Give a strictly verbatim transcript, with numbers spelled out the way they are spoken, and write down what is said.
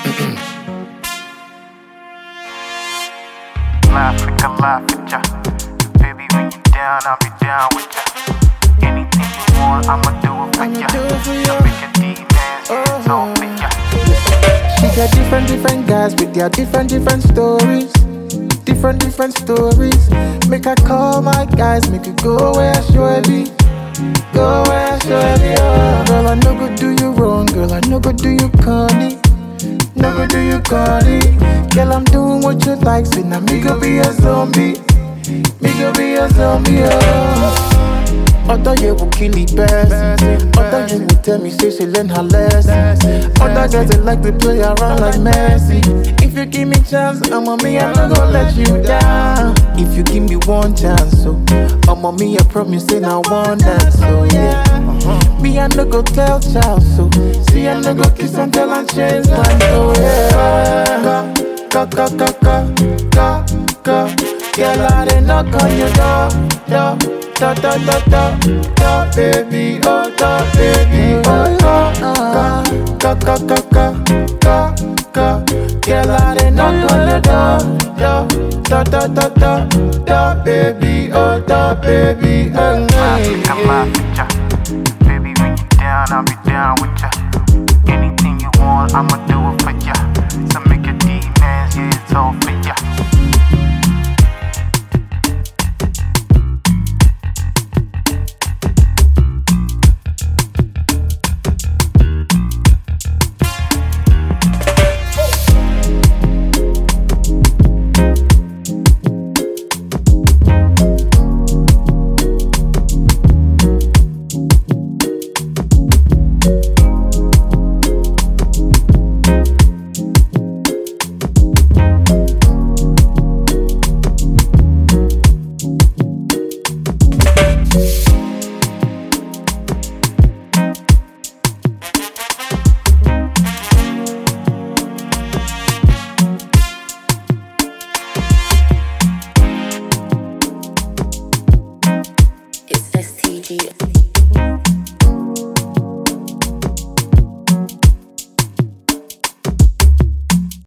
Laugh, we can laugh with ya. Baby, when you down, I'll be down with ya. Anything you want, I'ma do it for ya. So make a D-dance, yeah, it's all for ya. She got different, different guys with their different, different stories. Different, different stories. Make her call my guys, make her go where surely. Go where surely, oh. Girl, I no go do you wrong, girl, I no go do you corny. No go do you corny. Girl, I'm doing what you like, so now me go be a zombie. Me go be a zombie, oh. Other you will kill the best. Other you will tell me, say she learn her lesson. Other guys they like to play around like Messi. If you give me chance, I'm on me, I'm not gonna let you down. If you give me one chance, so I'm on me, I promise say I want that, so yeah. Uh-huh. Me, I no go tell child, so see I no go kiss and tell and change my so yeah. Ka, ka, ka, ka, ka, ka. Girl, I did knock on your door, door. Da da da da da baby, oh da baby, oh da da ka ka ka ka ka ka. Girl, I did knock on the door, da da da da da baby, oh da baby, oh Laugh, we can laugh with ya. Baby, when you down, I'll be down with ya. Anything you want, I'ma do it for ya. So make a D-dance, yeah, it's all for ya. It's S T G.